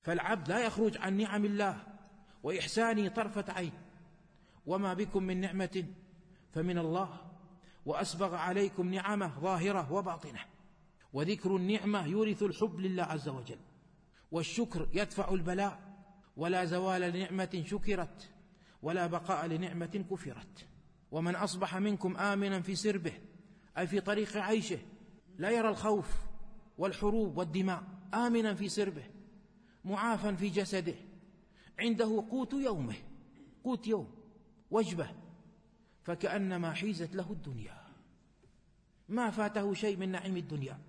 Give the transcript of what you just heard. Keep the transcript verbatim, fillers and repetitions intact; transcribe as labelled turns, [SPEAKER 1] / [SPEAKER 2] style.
[SPEAKER 1] فالعبد لا يخرج عن نعم الله وإحسانه طرفة عين. وما بكم من نعمة فمن الله وأسبغ عليكم نعمه ظاهرة وباطنة. وذكر النعمة يورث الحب لله عز وجل، والشكر يدفع البلاء، ولا زوال لنعمة شكرت ولا بقاء لنعمة كفرت. ومن أصبح منكم آمنا في سربه أي في طريق عيشه، لا يرى الخوف والحروب والدماء، آمنا في سربه معافا في جسده، عنده قوت يومه، قوت يوم وجبه، فكأنما حيزت له الدنيا، ما فاته شيء من نعيم الدنيا.